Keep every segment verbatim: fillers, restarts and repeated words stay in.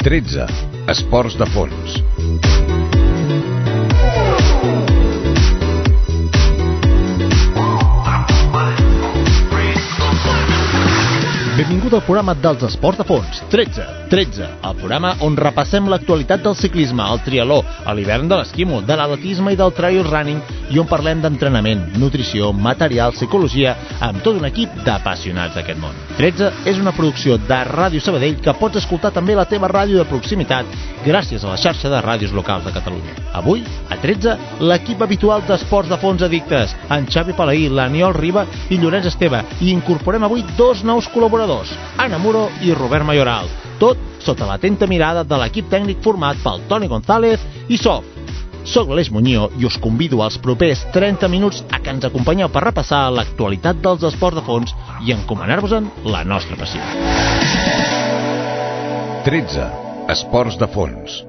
tretze. Esports de fons. Benvingut al programa dels esports de fons, tretze, tretze, el programa on repassem l'actualitat del ciclisme, el triatló, a l'hivern de l'esquimo, de l'atletisme i del trail running, i on parlem d'entrenament, nutrició, material, psicologia, amb tot un equip d'apassionats d'aquest món. tretze és una producció de Ràdio Sabadell que pots escoltar també a la teva ràdio de proximitat gràcies a la xarxa de ràdios locals de Catalunya. Avui, a tretze, l'equip habitual d'esports de fons addictes, en Xavi Palaí, l'Aniol Riba i Llorenç Esteve, i incorporem avui dos nous col·laboradors, Anna Muro i Robert Mayoral. Tot sota l'atenta mirada de l'equip tècnic format pel Toni González i Sof. Soc l'Aleix Muñoz i us convido als propers trenta minuts a que ens acompanyeu per repassar l'actualitat dels esports de fons i encomanar-vos-en la nostra passió. tretze. Esports de fons.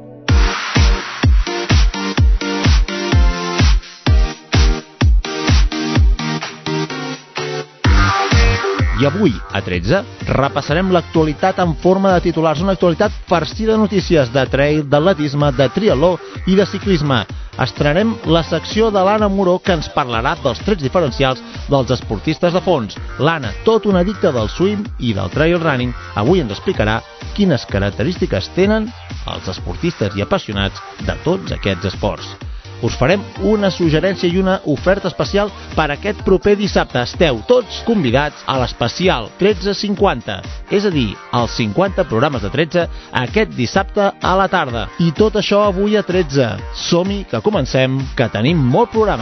I avui, a tretze, repassarem l'actualitat en forma de titulars, una actualitat farcida de notícies de trail, d'atletisme, de triatló i de ciclisme. Estrenarem la secció de l'Anna Muro, que ens parlarà dels trets diferencials dels esportistes de fons. L'Anna, tot una addicta del swim i del trail running, avui ens explicarà quines característiques tenen els esportistes i apassionats de tots aquests esports. Us farem una suggerència i una oferta especial per aquest proper dissabte. Esteu tots convidats a l'especial tretze cinquanta, és a dir, els cinquanta programes de tretze aquest dissabte a la tarda. I tot això avui a tretze. Som-hi, que comencem, que tenim molt programa.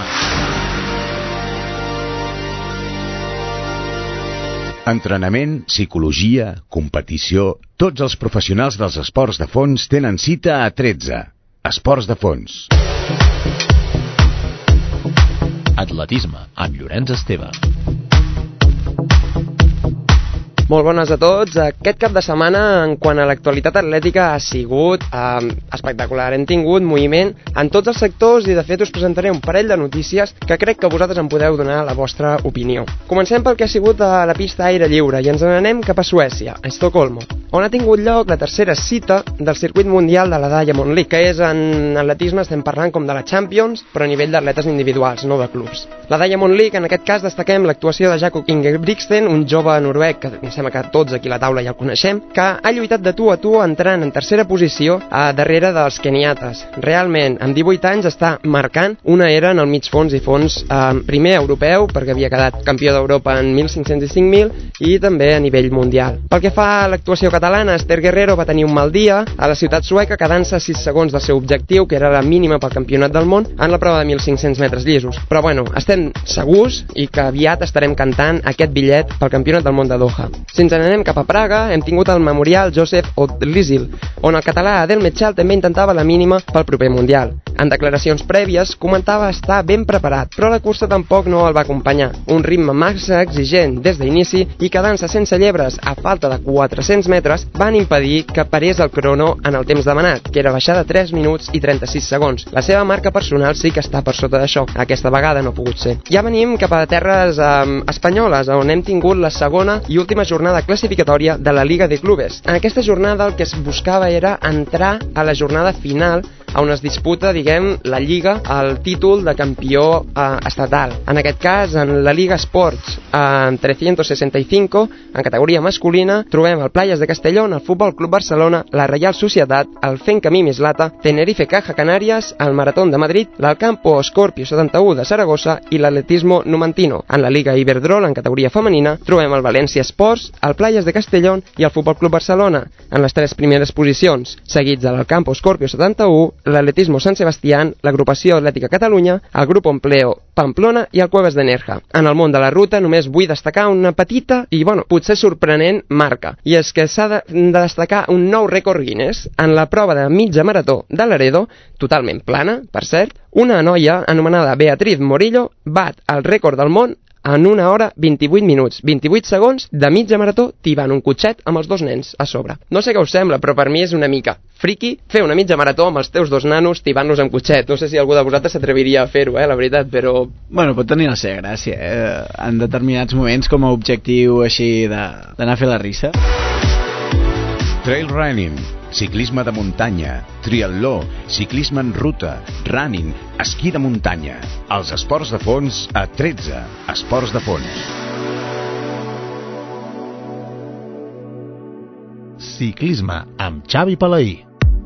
Entrenament, psicologia, competició... Tots els professionals dels esports de fons tenen cita a tretze. Esports de fons. Atletisme, amb Llorenç Esteve. Molt bones a tots. Aquest cap de setmana, en quant a l'actualitat atlètica, ha sigut eh, espectacular. Hem tingut moviment en tots els sectors i, de fet, us presentaré un parell de notícies que crec que vosaltres en podeu donar la vostra opinió. Comencem pel que ha sigut a la pista aire lliure i ens n'anem cap a Suècia, a Estocolmo, on ha tingut lloc la tercera cita del circuit mundial de la Diamond League, que és en atletisme, estem parlant com de la Champions, però a nivell d'atletes individuals, no de clubs. La Diamond League, en aquest cas, destaquem l'actuació de Jakob Ingebrigtsen, un jove noruec que sembla que tots aquí a la taula ja el coneixem, que ha lluitat de tu a tu entrant en tercera posició a darrere dels keniates. Realment, amb divuit anys està marcant una era en el mig fons i fons eh, primer europeu, perquè havia quedat campió d'Europa en mil cinc-cents i cinc mil i també a nivell mundial. Pel que fa a l'actuació catalana, Esther Guerrero va tenir un mal dia a la ciutat sueca, quedant-se sis segons del seu objectiu, que era la mínima pel campionat del món, en la prova de mil cinc-cents metres llisos. Però bueno, estem segurs i que aviat estarem cantant aquest bitllet pel campionat del món de Doha. Si ens n'anem cap a Praga, hem tingut el memorial Joseph Odlyzil, on el català Adel Metxal també intentava la mínima pel proper mundial. En declaracions prèvies comentava estar ben preparat, però la cursa tampoc no el va acompanyar. Un ritme massa exigent des d'inici i quedant-se sense llebres a falta de quatre-cents metres van impedir que parés el crono en el temps demanat, que era baixar de tres minuts i trenta-sis segons. La seva marca personal sí que està per sota d'això. Aquesta vegada no ha pogut ser. Ja venim cap a terres eh, espanyoles, on hem tingut la segona i última jornada classificatòria de la Liga de Clubes. En aquesta jornada el que es buscava era entrar a la jornada final on es disputa, diguem, la Lliga, el títol de campió eh, estatal. En aquest cas, en la Liga Sports en trescientos sesenta y cinco, en categoria masculina, trobem el Playas de Castellón, el Futbol Club Barcelona, la Reial Societat, el Fencamí Mislata, Tenerife Caja Canàries, el Maratón de Madrid, l'Alcampo Scorpio setanta-u de Saragossa i l'Atletismo Numantino. En la Liga Iberdrola, en categoria femenina, trobem el València Sports, el Playas de Castellón i el Futbol Club Barcelona, en les tres primeres posicions, seguits de l'Alcampo Scorpio setanta-u, l'Atletismo Sant Sebastián, l'Agrupació Atlètica Catalunya, el Grup Empleo Pamplona i el Cuevas de Nerja. En el món de la ruta només vull destacar una petita i, bueno, potser sorprenent marca, i és que s'ha de, de destacar un nou rècord Guinness en la prova de mitja marató de Laredo, totalment plana, per cert. Una noia anomenada Beatriz Morillo bat el rècord del món en una hora vint-i-vuit minuts, vint-i-vuit segons de mitja marató tibant un cotxet amb els dos nens a sobre. No sé què us sembla, però per mi és una mica friki fer una mitja marató amb els teus dos nanos tibant-los amb cotxet. No sé si algú de vosaltres s'atreviria a fer-ho, eh, la veritat, però... Bueno, pot tenir la seva gràcia, eh? En determinats moments com a objectiu així d'anar a fer la risa. Trail running, ciclisme de muntanya, triatló, ciclisme en ruta, running, esquí de muntanya. Els esports de fons a tretze Esports de Fons. Ciclisme amb Xavi Palaí.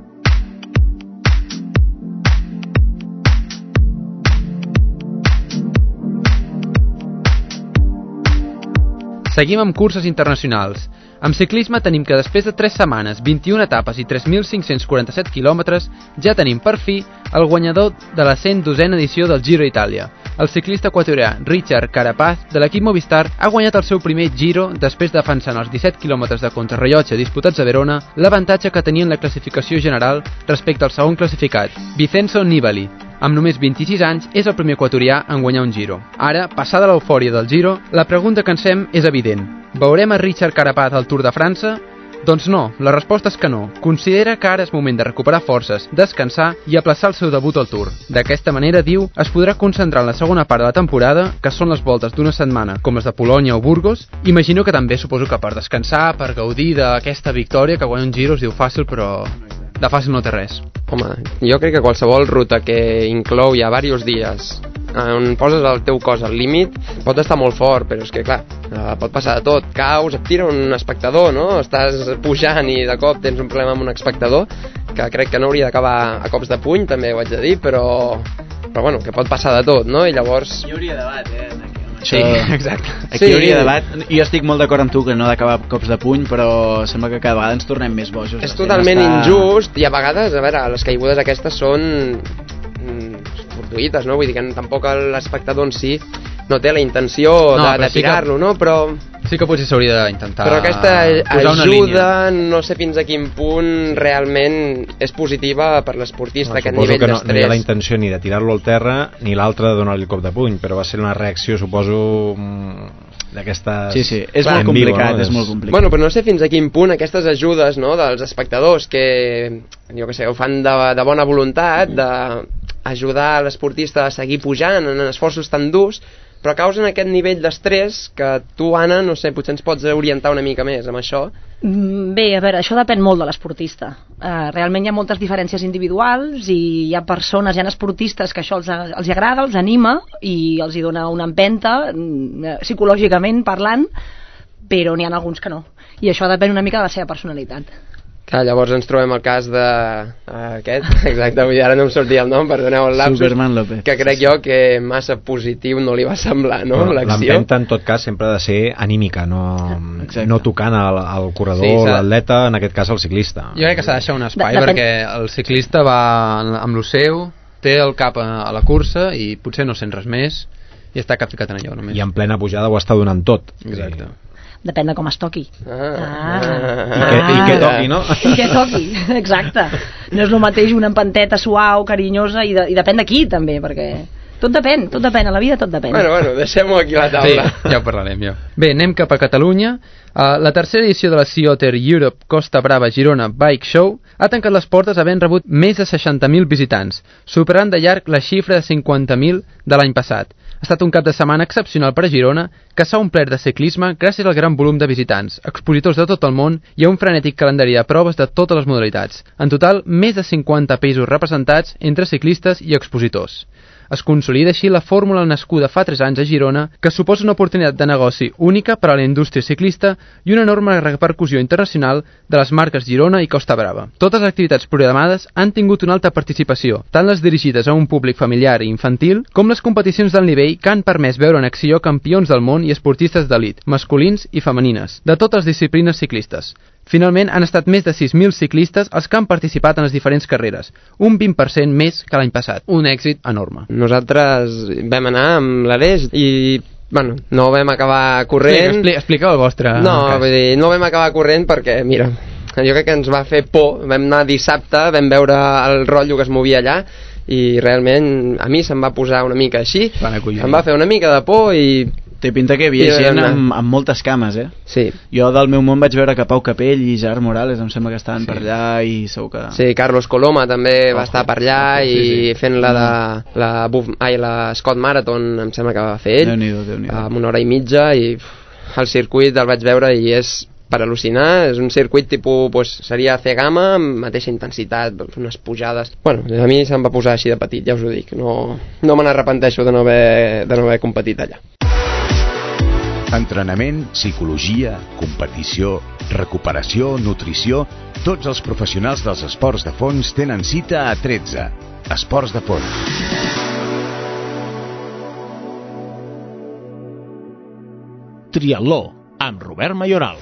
Seguim amb curses internacionals. Amb ciclisme tenim que després de tres setmanes, vint-i-una etapes i tres mil cinc-cents quaranta-set quilòmetres, ja tenim per fi el guanyador de la cent dosena edició del Giro d'Itàlia. El ciclista equatorià Richard Carapaz, de l'equip Movistar, ha guanyat el seu primer Giro després de defensar en els disset quilòmetres de contrarrellotge disputats a Verona l'avantatge que tenia en la classificació general respecte al segon classificat, Vincenzo Nibali. Amb només vint-i-sis anys, és el primer equatorià en guanyar un Giro. Ara, passada l'eufòria del Giro, la pregunta que ens fem és evident. Veurem a Richard Carapaz al Tour de França? Doncs no, la resposta és que no. Considera que ara és moment de recuperar forces, descansar i aplaçar el seu debut al Tour. D'aquesta manera, diu, es podrà concentrar en la segona part de la temporada, que són les voltes d'una setmana, com les de Polònia o Burgos. Imagino que també suposo que per descansar, per gaudir d'aquesta victòria, que guanya un Giro es diu fàcil, però de fàcil no té res. Home, jo crec que qualsevol ruta que inclou ja diversos dies on poses el teu cos al límit pot estar molt fort, però és que clar, pot passar de tot, caus, et tira un espectador, no? Estàs pujant i de cop tens un problema amb un espectador que crec que no hauria d'acabar a cops de puny, també ho haig de dir, però, però bueno, que pot passar de tot, no? I llavors... Hi hauria debat, eh? Sí, exacte. Aquí sí. Hi hauria debat. Jo estic molt d'acord amb tu que no ha d'acabar cops de puny, però sembla que cada vegada ens tornem més bojos. És totalment està... injust, i a vegades, a veure, les caigudes aquestes són fortuïtes, no? Vull dir que tampoc l'espectador en si no té la intenció no, de, de tirar-lo, sí que... no? Però... Sí que potser s'hauria d'intentar però aquesta ajuda, no sé fins a quin punt realment és positiva per l'esportista, no, aquest nivell que no, d'estrès. No hi ha la intenció ni de tirar-lo al terra ni l'altra de donar-li el cop de puny, però va ser una reacció, suposo, d'aquestes... Sí, sí, és molt complicat, no? és molt complicat. Bueno, però no sé fins a quin punt aquestes ajudes, no, dels espectadors que, jo que sé, ho fan de, de bona voluntat, d'ajudar l'esportista a seguir pujant en esforços tan durs, però causen aquest nivell d'estrès que tu, Anna, no sé, potser ens pots orientar una mica més amb això. Bé, a veure, això depèn molt de l'esportista. Uh, realment hi ha moltes diferències individuals i hi ha persones, hi ha esportistes que això els, els agrada, els anima i els hi dona una empenta, psicològicament parlant, però n'hi ha alguns que no. I això depèn una mica de la seva personalitat. Clar, llavors ens trobem el cas de uh, aquest, exacte, vull dir, ara no em sortia el nom, perdoneu el lapsus, Superman López. Que crec jo que massa positiu no li va semblar, no, no l'acció. L'empenta en tot cas sempre ha de ser anímica, no, no tocant al, al corredor, sí, l'atleta, en aquest cas el ciclista. Jo crec que s'ha de deixar un espai, de, perquè el ciclista va amb lo seu, té el cap a, a la cursa i potser no sent res més i està capficat en allò només. I en plena pujada ho està donant tot. Exacte. Sí. Depèn de com es toqui. Ah. Ah. I, que, I que toqui, no? I que toqui, exacte. No és el mateix una empenteta suau, carinyosa, i, de, i depèn de qui, també, perquè tot depèn, tot depèn, a la vida tot depèn. Bueno, bueno, deixem-ho aquí a la taula. Sí, ja ho parlarem, ja. Bé, anem cap a Catalunya. Uh, la tercera edició de la Sea Otter Europe Costa Brava Girona Bike Show ha tancat les portes havent rebut més de seixanta mil visitants, superant de llarg la xifra de cinquanta mil de l'any passat. Ha estat un cap de setmana excepcional per a Girona, que s'ha omplert de ciclisme gràcies al gran volum de visitants, expositors de tot el món i a un frenètic calendari de proves de totes les modalitats. En total, més de cinquanta països representats entre ciclistes i expositors. Es consolida així la fórmula nascuda fa tres anys a Girona, que suposa una oportunitat de negoci única per a la indústria ciclista i una enorme repercussió internacional de les marques Girona i Costa Brava. Totes les activitats programades han tingut una alta participació, tant les dirigides a un públic familiar i infantil, com les competicions del nivell que han permès veure en acció campions del món i esportistes d'elit, masculins i femenines, de totes les disciplines ciclistes. Finalment, han estat més de sis mil ciclistes els que han participat en les diferents carreres, un vint per cent més que l'any passat. Un èxit enorme. Nosaltres vam anar amb l'Aleix i, bueno, no vam acabar corrent. Explica, explica el vostre no, cas. Vull dir, no vam acabar corrent perquè, mira, jo crec que ens va fer por. Vam anar dissabte, vam veure el rotllo que es movia allà i realment a mi se'm va posar una mica així. Em va fer una mica de por i... Té pinta que hi havia gent amb, amb moltes cames, eh? Sí. Jo del meu món vaig veure que Pau Capell i Gerard Morales em sembla que estaven sí. per allà i segur que... Sí, Carlos Coloma també oh, va estar per allà oh, sí, i sí. fent la de la, Buff, ai, la Scott Marathon em sembla que va fer ell. Déu-n'hi-do, Déu-n'hi-do. Amb una hora i mitja i el circuit el vaig veure i és per al·lucinar. És un circuit tipus, pues, seria C-Gama, amb mateixa intensitat, unes pujades... Bueno, a mi se'm va posar així de petit, ja us ho dic. No, no me n'arrepenteixo de no haver, de no haver competit allà. Entrenament, psicologia, competició, recuperació, nutrició... Tots els professionals dels esports de fons tenen cita a tretze. Esports de fons. Triatló, amb Robert Mayoral.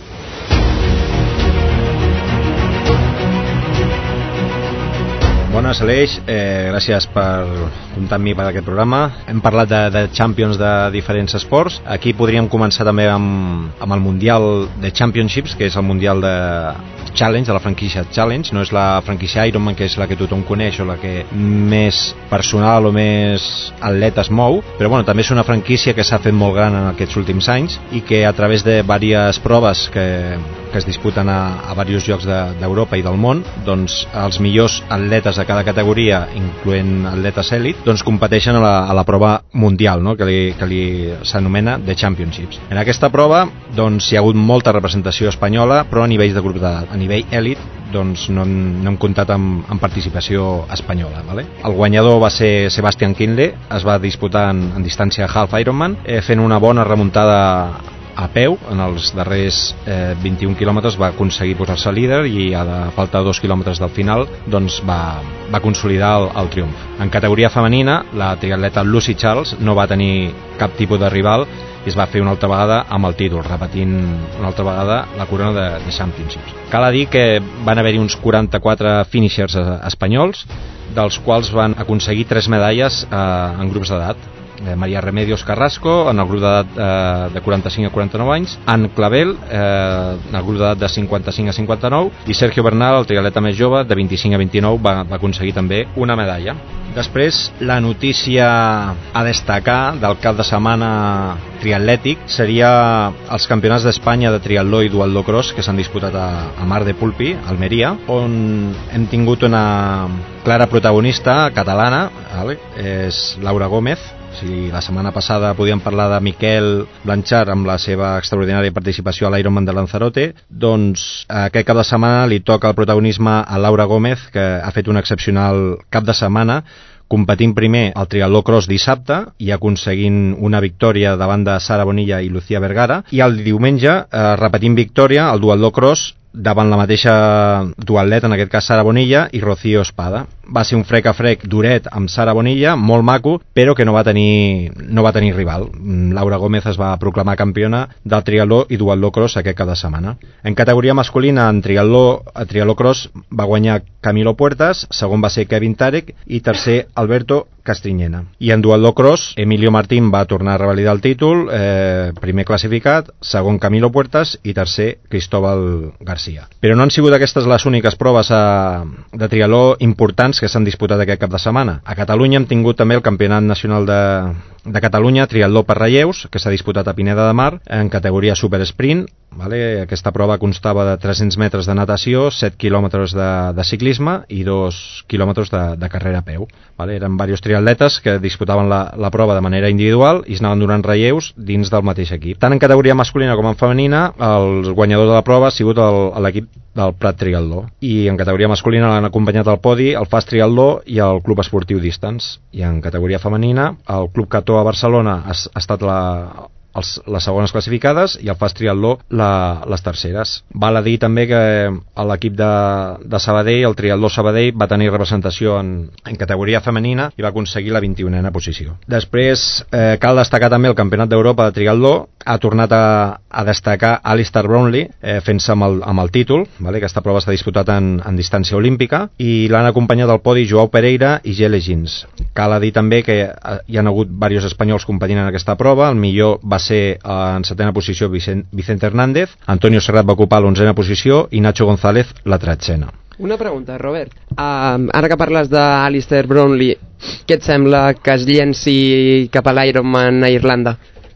Bones, Aleix, eh, gràcies per comptar amb mi per aquest programa. Hem parlat de, de Champions de diferents esports. Aquí podríem començar també amb, amb el Mundial de Championships, que és el Mundial de Challenge, de la franquícia Challenge. No és la franquícia Ironman, que és la que tothom coneix o la que més personal o més atletes mou, però bueno, també és una franquícia que s'ha fet molt gran en aquests últims anys i que a través de diverses proves que, que es disputen a, a diversos llocs d'Europa de, i del món, doncs els millors atletes de cada categoria, incloent atletes èlit, doncs competeixen a la, a la prova mundial, no? que li, que li s'anomena The Championships. En aquesta prova doncs, hi ha hagut molta representació espanyola, però a nivell de grup d'edat. A nivell èlit doncs no hem, no hem comptat amb, amb participació espanyola. Vale? El guanyador va ser Sebastian Kienle, es va disputar en, en distància Half Ironman, eh, fent una bona remuntada a peu. En els darrers eh, vint-i-un quilòmetres va aconseguir posar-se líder i a la falta de dos quilòmetres del final doncs va, va consolidar el, el triomf. En categoria femenina, la triatleta Lucy Charles no va tenir cap tipus de rival i es va fer una altra vegada amb el títol, repetint una altra vegada la corona de, de Championships. Cal dir que van haver-hi uns quaranta-quatre finishers espanyols, dels quals van aconseguir tres medalles eh, en grups d'edat. Eh, María Remedios Carrasco en el grup d'edat eh, de quaranta-cinc a quaranta-nou anys, Anne Clavel eh, en el grup d'edat de cinquanta-cinc a cinquanta-nou i Sergio Bernal, el triatleta més jove de vint-i-cinc a vint-i-nou, va, va aconseguir també una medalla. Després, la notícia a destacar del cap de setmana triatlètic seria els campionats d'Espanya de triatló i duatló cross que s'han disputat a, a Mar de Pulpi, Almeria, on hem tingut una clara protagonista catalana, vale? És Laura Gómez. Si la setmana passada podíem parlar de Miquel Blanchard amb la seva extraordinària participació a l'Ironman de Lanzarote, doncs aquest cap de setmana li toca el protagonisme a Laura Gómez, que ha fet un excepcional cap de setmana, competint primer al triatló cross dissabte i aconseguint una victòria davant de Sara Bonilla i Lucía Vergara, i el diumenge eh, repetint victòria al duatló cross davant la mateixa duatleta, en aquest cas Sara Bonilla i Rocío Espada. Va ser un frec a frec duret amb Sara Bonilla, molt maco, però que no va tenir, no va tenir rival. Laura Gómez es va proclamar campiona del triatló i duatló cross aquest cap de setmana. En categoria masculina, en triatló, a triatló cross va guanyar Camilo Puertas, segon va ser Kevin Tarek i tercer Alberto Castriñena. I en duatló cross, Emilio Martín va tornar a revalidar el títol, eh, primer classificat, segon Camilo Puertas i tercer Cristóbal García. Però no han sigut aquestes les úniques proves a, de triatló importants que s'han disputat aquest cap de setmana. A Catalunya hem tingut també el Campionat Nacional de, de Catalunya, triatló per relleus, que s'ha disputat a Pineda de Mar, en categoria super sprint. Vale? Aquesta prova constava de tres-cents metres de natació, set quilòmetres de, de ciclisme i dos quilòmetres de, de carrera a peu. Vale? Eren diversos triatletes que disputaven la, la prova de manera individual i es anaven donant relleus dins del mateix equip. Tant en categoria masculina com en femenina, el guanyador de la prova ha sigut l'equip del Prat Triatló. I en categoria masculina l'han acompanyat al podi el Fast Triatló i el Club Esportiu Distance. I en categoria femenina, el Club Cató a Barcelona ha, ha estat la... Els, les segones classificades i el Fast Triatló la, les terceres. Val a dir també que l'equip de, de Sabadell, el Triatló Sabadell, va tenir representació en, en categoria femenina i va aconseguir la vint-i-unena posició. Després eh, cal destacar també el Campionat d'Europa de Triatló. Ha tornat a, a destacar Alistair Brownlee eh, fent-se amb, el, amb el títol, vale? Aquesta prova s'ha disputat en, en distància olímpica i l'han acompanyat al podi Joao Pereira i Gele Gins. Cal a dir també que hi ha hagut diversos espanyols competint en aquesta prova. El millor va ser en setena posició Vicente Hernández, Antonio Serrat va ocupar l'onzena posició i Nacho González la tretzena. Una pregunta, Robert. Uh, ara que parles d'Alistair Brownlee, què et sembla que es llenci cap a l'Ironman a Irlanda?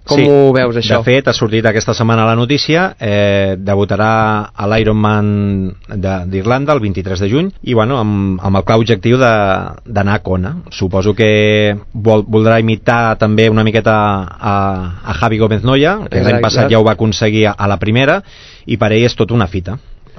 Com sí, ho veus, això? De fet, ha sortit aquesta setmana la notícia, eh, debutarà a l'Ironman d'Irlanda el vint-i-tres de juny i bueno, amb, amb el clar objectiu d'anar a Kona. Suposo que vol, voldrà imitar també una miqueta a, a Javi Gómez Noya, que l'any passat ja ho va aconseguir a la primera, i per ell és tot una fita.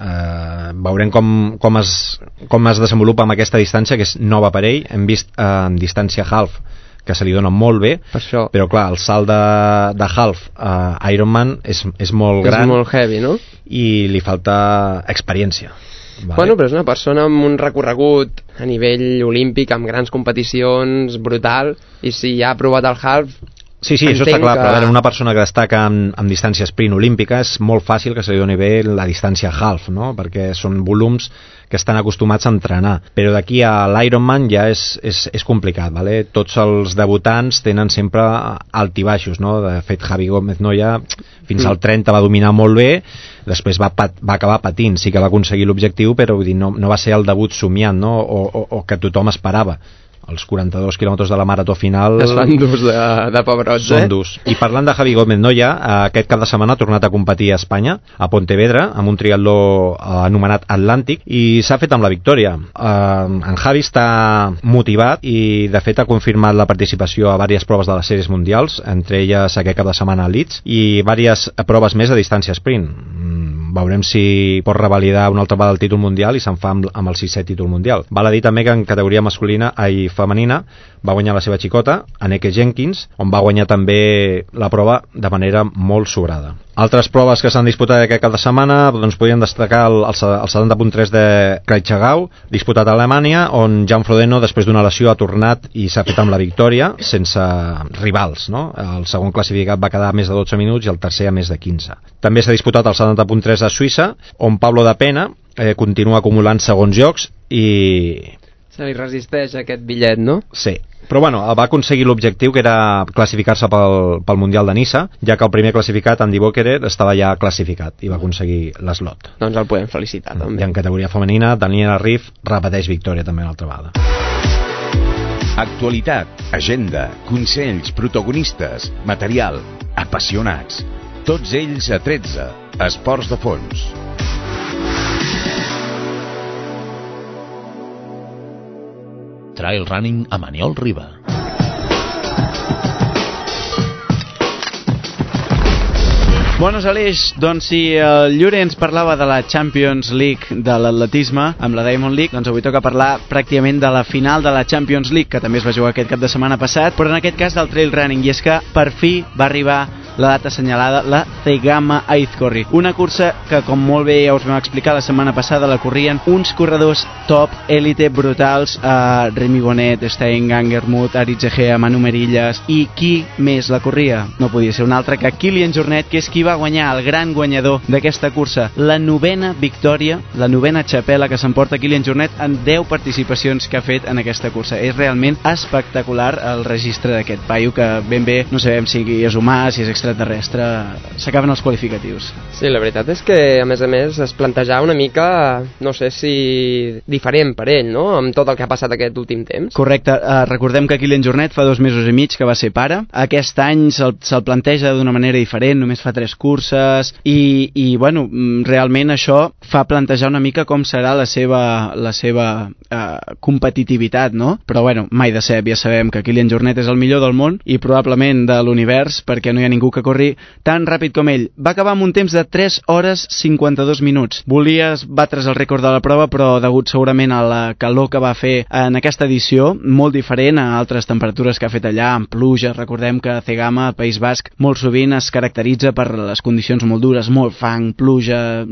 Uh, veurem com, com, es, com es desenvolupa amb aquesta distància, que és nova per ell. Hem vist uh, en distància half que se li dona molt bé, però clar, el salt de, de half a uh, Ironman és, és molt gran, és molt heavy, no? I li falta experiència. Vale. Bueno, però és una persona amb un recorregut a nivell olímpic, amb grans competicions, brutal, i si ja ha provat el half... Sí, sí, això està clar, que... però a veure, una persona que destaca en, en distància sprint olímpica és molt fàcil que se li doni bé la distància half, no? Perquè són volums que estan acostumats a entrenar, però d'aquí a l'Ironman ja és, és, és complicat, ¿vale? Tots els debutants tenen sempre altibaixos, no? De fet, Javi Gómez Noya fins al trenta va dominar molt bé, després va, pat, va acabar patint, sí que va aconseguir l'objectiu, però vull dir, no, no va ser el debut somiant, no? O, o, o que tothom esperava. Els quaranta-dos quilòmetres de la marató final es fan durs de, de pebrots, són eh? durs. I parlant de Javi Gómez Noya, aquest cap de setmana ha tornat a competir a Espanya, a Pontevedra, amb un triatló anomenat Atlàntic, i s'ha fet amb la victòria. Eh, en Javi està motivat i de fet ha confirmat la participació a diverses proves de les sèries mundials, entre elles aquest cap de setmana a Leeds, i diverses proves més a distància sprint. Veurem si pot revalidar una altra vegada el títol mundial i se'n fa amb, amb el sisè títol mundial. Val a dir també que en categoria masculina i femenina va guanyar la seva xicota, Anneke Jenkins, on va guanyar també la prova de manera molt sobrada. Altres proves que s'han disputat aquest cap de setmana, doncs podríem destacar el, el, el setanta punt tres de Kraichgau, disputat a Alemanya, on Jan Frodeno, després d'una lesió, ha tornat i s'ha fet amb la victòria, sense rivals, no? El segon classificat va quedar a més de dotze minuts i el tercer a més de quinze. També s'ha disputat el setanta punt tres a Suïssa, on Pablo da Pena eh, continua acumulant segons llocs i... Se li resisteix aquest bitllet, no? Sí, però bueno, va aconseguir l'objectiu, que era classificar-se pel, pel Mundial de Niça, ja que el primer classificat, Andy Bökerer, estava ja classificat i va aconseguir l'eslot. Doncs el podem felicitar, també. I en categoria femenina, Daniela Riff repeteix victòria també una altra vegada. Actualitat, agenda, consells, protagonistes, material, apassionats. Tots ells a tretze, Esports de Fons. Trail Running a Maniol Riba. Bones, Aleix, doncs si el Llure ens parlava de la Champions League de l'atletisme amb la Diamond League, doncs avui toca parlar pràcticament de la final de la Champions League, que també es va jugar aquest cap de setmana passat, però en aquest cas del Trail Running, i és que per fi va arribar la data assenyalada, la Zegama Aizkorri, una cursa que, com molt bé ja us vam explicar la setmana passada, la corrien uns corredors top, élite, brutals, eh, Remy Bonnet, Stein Gangermuth, Aritz Egea, Manu Merillas, i qui més la corria? No podia ser un altre que Kilian Jornet, que és qui va guanyar, el gran guanyador d'aquesta cursa, la novena victòria, la novena xapela que s'emporta Kilian Jornet en deu participacions que ha fet en aquesta cursa. És realment espectacular el registre d'aquest paio, que ben bé no sabem si és humà, si és extraterrestre, s'acaben els qualificatius. Sí, la veritat és que, a més a més, es plantejava una mica, no sé si diferent per ell, no?, amb tot el que ha passat aquest últim temps. Correcte, uh, recordem que Kilian Jornet fa dos mesos i mig que va ser pare. Aquest any se'l se planteja d'una manera diferent, només fa tres curses, i, i bueno, realment això fa plantejar una mica com serà la seva, la seva uh, competitivitat, no? Però bueno, mai de cep, ja sabem que Kilian Jornet és el millor del món i probablement de l'univers, perquè no hi ha ningú que corri tan ràpid com ell. Va acabar amb un temps de tres hores cinquanta-dos minuts. Volia batre's el rècord de la prova, però degut segurament a la calor que va fer en aquesta edició, molt diferent a altres temperatures que ha fet allà, amb pluja. Recordem que Zegama, País Basc, molt sovint es caracteritza per les condicions molt dures, molt fang, pluja,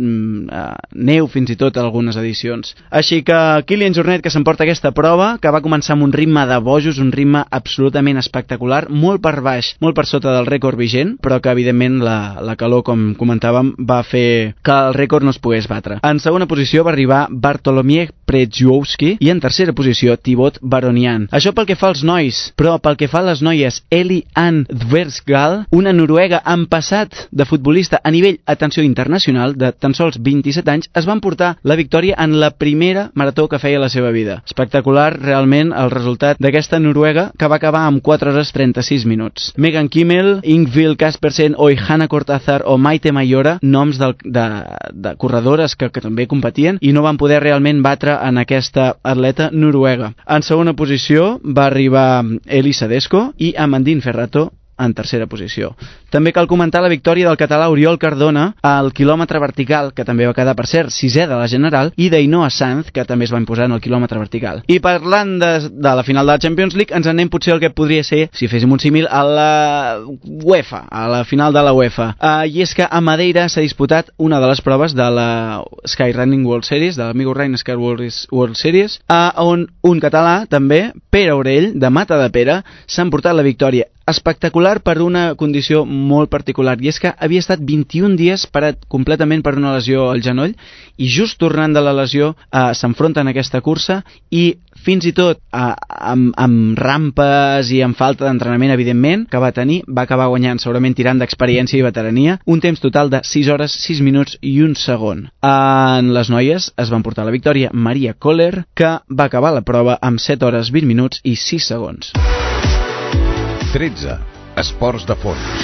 neu fins i tot a algunes edicions. Així que Kilian Jornet, que s'emporta aquesta prova, que va començar amb un ritme de bojos, un ritme absolutament espectacular, molt per baix, molt per sota del rècord vigent, però que evidentment la, la calor, com comentàvem, va fer que el rècord no es pogués batre. En segona posició va arribar Bartolomiej Przejowski i en tercera posició Thibaut Baronian. Això pel que fa als nois, però pel que fa a les noies, Eli Ann Dversgal, una noruega amb passat de futbolista a nivell, atenció, internacional, de tan sols vint-i-set anys, es va emportar la victòria en la primera marató que feia a la seva vida. Espectacular, realment, el resultat d'aquesta noruega, que va acabar amb quatre hores trenta-sis minuts. Megan Kimmel, Ingvild Kaspersen o Hanna Cortázar o Maite Mayora, noms del, de, de corredores que, que també competien i no van poder realment batre en aquesta atleta noruega. En segona posició va arribar Elisa Desco i Amandine Ferrato en tercera posició. També cal comentar la victòria del català Oriol Cardona al quilòmetre vertical, que també va quedar, per cert, sisè de la general, i d'Ainoa Sanz, que també es va imposar en el quilòmetre vertical. I parlant de, de la final de la Champions League, ens anem potser al que podria ser, si féssim un símil, a la UEFA, a la final de la UEFA. Uh, I és que a Madeira s'ha disputat una de les proves de la Skyrunning World Series, de l'Amigo Rain Sky World Series, uh, on un català, també, Pere Aurell, de Matadepera, s'ha emportat la victòria. Espectacular per una condició molt particular, i és que havia estat vint-i-un dies parat completament per una lesió al genoll, i just tornant de la lesió eh, s'enfronten a aquesta cursa i fins i tot eh, amb, amb rampes i amb falta d'entrenament, evidentment, que va tenir, va acabar guanyant, segurament tirant d'experiència i veterania, un temps total de sis hores, sis minuts i un segon. En les noies es van portar la victòria Maria Kohler, que va acabar la prova amb set hores, vint minuts i sis segons. tretze. Esports de fons.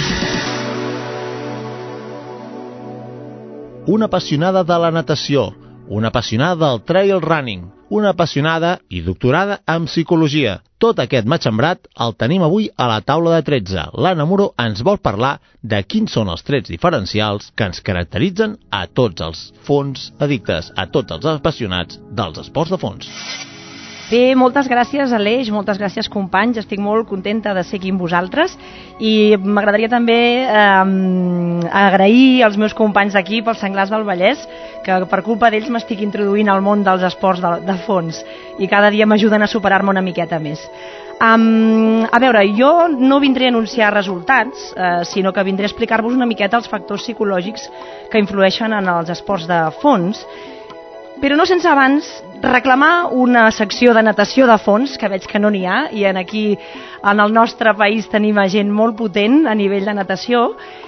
Una apassionada de la natació, una apassionada del trail running, una apassionada i doctorada en psicologia. Tot aquest matxembrat el tenim avui a la taula de tretze. L'Anna Muro ens vol parlar de quins són els trets diferencials que ens caracteritzen a tots els fons addictes, a tots els apassionats dels esports de fons. Bé, moltes gràcies, Aleix, moltes gràcies, companys. Estic molt contenta de ser aquí amb vosaltres i m'agradaria també eh, agrair als meus companys d'aquí pels Senglars del Vallès, que per culpa d'ells m'estic introduint al món dels esports de, de fons i cada dia m'ajuden a superar-me una miqueta més. Um, a veure, jo no vindré a anunciar resultats, eh, sinó que vindré a explicar-vos una miqueta els factors psicològics que influeixen en els esports de fons, però no sense abans reclamar una secció de natació de fons, que veig que no n'hi ha, i en aquí en el nostre país tenim gent molt potent a nivell de natació,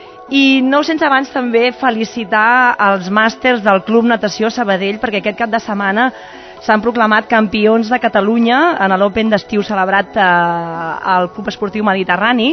i no sense abans també felicitar els màsters del Club Natació Sabadell, perquè aquest cap de setmana s'han proclamat campions de Catalunya en l'Open d'estiu celebrat eh, al Club Esportiu Mediterrani,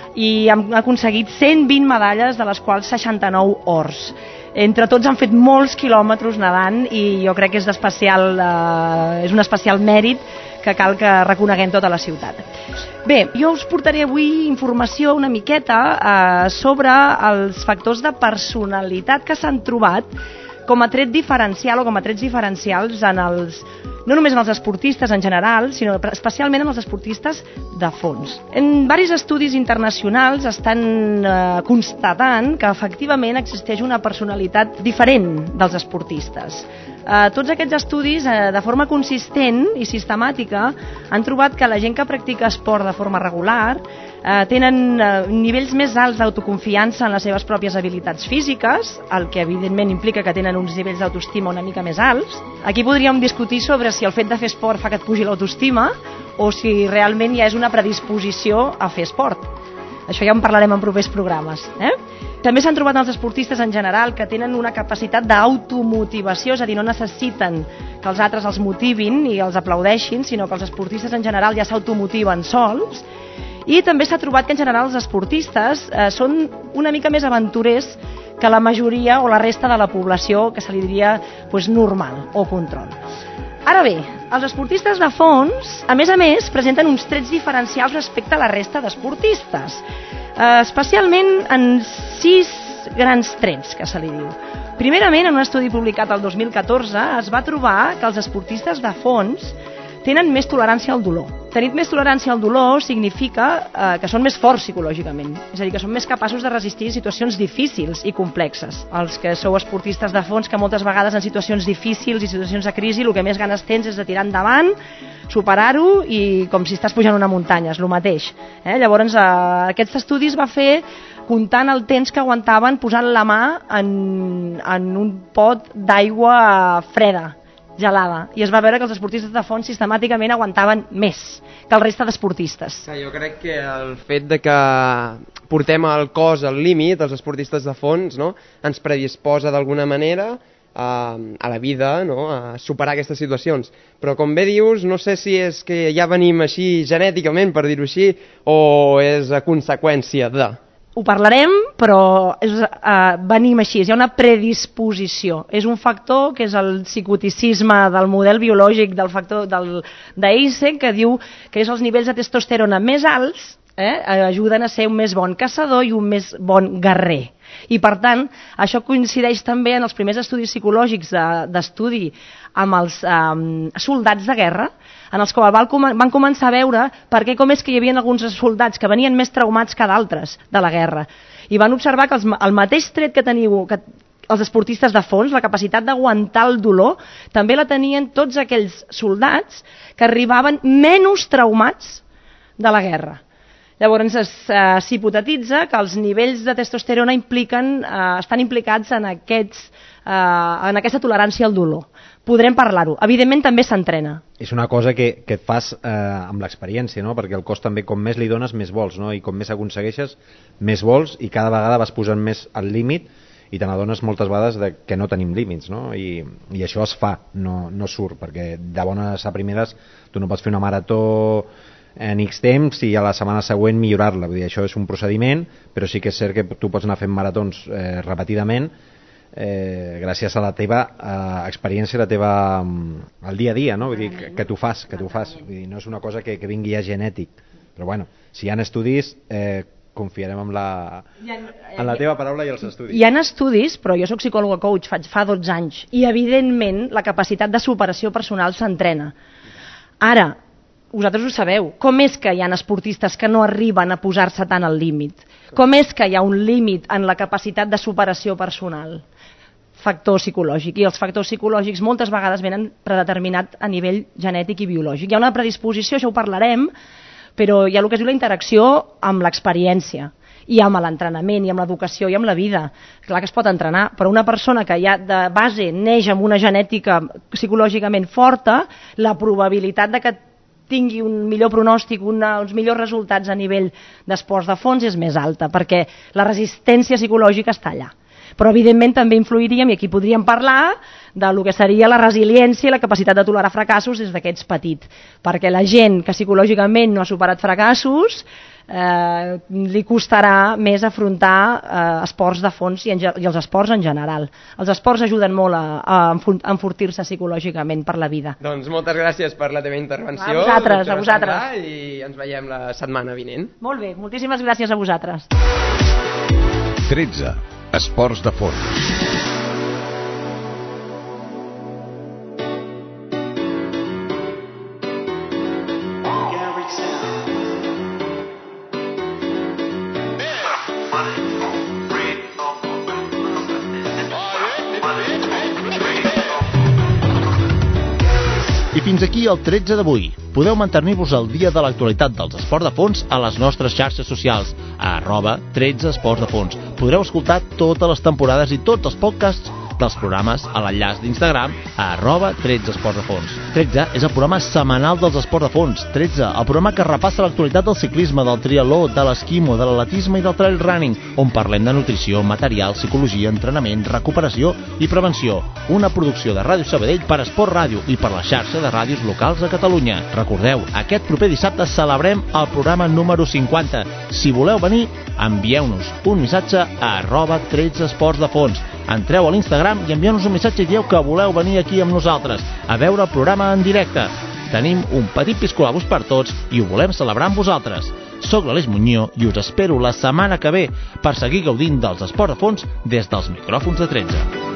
i han aconseguit cent vint medalles, de les quals seixanta-nou ors. Entre tots han fet molts quilòmetres nedant i jo crec que és, d'especial, eh, és un especial mèrit que cal que reconeguem tota la ciutat. Bé, jo us portaré avui informació una miqueta eh, sobre els factors de personalitat que s'han trobat com a tret diferencial o com a trets diferencials en els, no només en els esportistes en general, sinó especialment en els esportistes de fons. En diversos estudis internacionals estan eh, constatant que efectivament existeix una personalitat diferent dels esportistes. Eh, tots aquests estudis, eh, de forma consistent i sistemàtica, han trobat que la gent que practica esport de forma regular eh, tenen eh, nivells més alts d'autoconfiança en les seves pròpies habilitats físiques, el que evidentment implica que tenen uns nivells d'autoestima una mica més alts. Aquí podríem discutir sobre si el fet de fer esport fa que et pugi l'autoestima o si realment ja és una predisposició a fer esport. Això ja en parlarem en propers programes. Eh? També s'han trobat els esportistes en general que tenen una capacitat d'automotivació, és a dir, no necessiten que els altres els motivin i els aplaudeixin, sinó que els esportistes en general ja s'automotiven sols. I també s'ha trobat que en general els esportistes eh, són una mica més aventurers que la majoria o la resta de la població, que se li diria pues, normal o control. Ara bé, els esportistes de fons, a més a més, presenten uns trets diferencials respecte a la resta d'esportistes, eh, especialment en sis grans trets, que se li diu. Primerament, en un estudi publicat el dos mil catorze, es va trobar que els esportistes de fons tenen més tolerància al dolor. Tenir més tolerància al dolor significa eh, que són més forts psicològicament, és a dir, que són més capaços de resistir situacions difícils i complexes. Els que sou esportistes de fons, que moltes vegades en situacions difícils i situacions de crisi el que més ganes tens és de tirar endavant, superar-ho i com si estàs pujant una muntanya, és el mateix. Eh? Llavors, eh, aquest estudi es va fer comptant el temps que aguantaven posant la mà en, en un pot d'aigua freda, gelada, i es va veure que els esportistes de fons sistemàticament aguantaven més que el resta d'esportistes. Jo crec que el fet de que portem el cos al límit, els esportistes de fons, no, ens predisposa d'alguna manera a, a la vida, no, a superar aquestes situacions. Però com bé dius, no sé si és que ja venim així genèticament, per dir-ho així, o és a conseqüència de... ho parlarem, però és, uh, venim així, hi ha una predisposició. És un factor que és el psicoticisme del model biològic del factor del, d'Eysen, que diu que és els nivells de testosterona més alts, eh, ajuden a ser un més bon caçador i un més bon guerrer. I per tant, això coincideix també en els primers estudis psicològics de, d'estudi amb els um, soldats de guerra, en els quals van començar a veure per què com és que hi havia alguns soldats que venien més traumats que d'altres de la guerra. I van observar que els, el mateix tret que teniu que els esportistes de fons, la capacitat d'aguantar el dolor, també la tenien tots aquells soldats que arribaven menys traumats de la guerra. Llavors s'hipotetitza que els nivells de testosterona impliquen, eh, estan implicats en, aquests, eh, en aquesta tolerància al dolor. Podrem parlar-ho. Evidentment també s'entrena. És una cosa que, que et fas eh, amb l'experiència, no? Perquè el cos també, com més li dones, més vols, no? I com més aconsegueixes, més vols, i cada vegada vas posant més al límit i te n'adones moltes vegades de que no tenim límits, no? I, i això es fa, no, no surt, perquè de bones a primeres tu no pots fer una marató en X temps i a la setmana següent millorar-la. Vull dir, això és un procediment, però sí que és cert que tu pots anar fent maratons eh, repetidament eh, gràcies a la teva eh, experiència, la teva el dia a dia, no? Vull dir, que, que tu fas, que tu fas. Vull dir, no és una cosa que, que vingui ja genètic. Però bueno, si hi ha estudis, eh, confiarem en la, en la teva paraula i els estudis. Hi ha estudis, però jo soc psicòloga coach, faig fa dotze anys, i evidentment la capacitat de superació personal s'entrena. Ara, vosaltres ho sabeu, com és que hi ha esportistes que no arriben a posar-se tant al límit? Com és que hi ha un límit en la capacitat de superació personal? Factor psicològic. I els factors psicològics moltes vegades venen predeterminats a nivell genètic i biològic. Hi ha una predisposició, això ho parlarem, però hi ha el que es diu la interacció amb l'experiència i amb l'entrenament, i amb l'educació, i amb la vida. Clar que es pot entrenar, però una persona que ja de base neix amb una genètica psicològicament forta, la probabilitat de que tingui un millor pronòstic, una, uns millors resultats a nivell d'esports de fons és més alta, perquè la resistència psicològica està allà. Però evidentment també influiríem, i aquí podríem parlar del que seria la resiliència i la capacitat de tolerar fracassos des d'aquests petits, perquè la gent que psicològicament no ha superat fracassos eh, li costarà més afrontar eh, esports de fons i, en, i els esports en general. Els esports ajuden molt a, a enfortir-se psicològicament per la vida. Doncs moltes gràcies per la teva intervenció. A vosaltres, a vosaltres. I ens veiem la setmana vinent. Molt bé, moltíssimes gràcies a vosaltres. tretze. Esports de fons. I fins aquí el tretze d'avui. Podeu mantenir-vos al dia de l'actualitat dels esports de fons a les nostres xarxes socials, a arroba tretze esports de fons. Podreu escoltar totes les temporades i tots els podcasts dels programes a l'enllaç d'Instagram a arroba tretze esports de fons. tretze és el programa setmanal dels esports de fons. tretze, el programa que repassa l'actualitat del ciclisme, del triatló, de l'esquimo, de l'atletisme i del trail running, on parlem de nutrició, material, psicologia, entrenament, recuperació i prevenció. Una producció de Ràdio Sabadell per Esport Ràdio i per la xarxa de ràdios locals a Catalunya. Recordeu, aquest proper dissabte celebrem el programa número cinquanta. Si voleu venir, envieu-nos un missatge a arroba tretze esports de fons. Entreu a l'Instagram i envieu-nos un missatge i dieu que voleu venir aquí amb nosaltres a veure el programa en directe. Tenim un petit piscolabus per tots i ho volem celebrar amb vosaltres. Soc l'Aleix Muñoz i us espero la setmana que ve per seguir gaudint dels esports de fons des dels micròfons de tretze.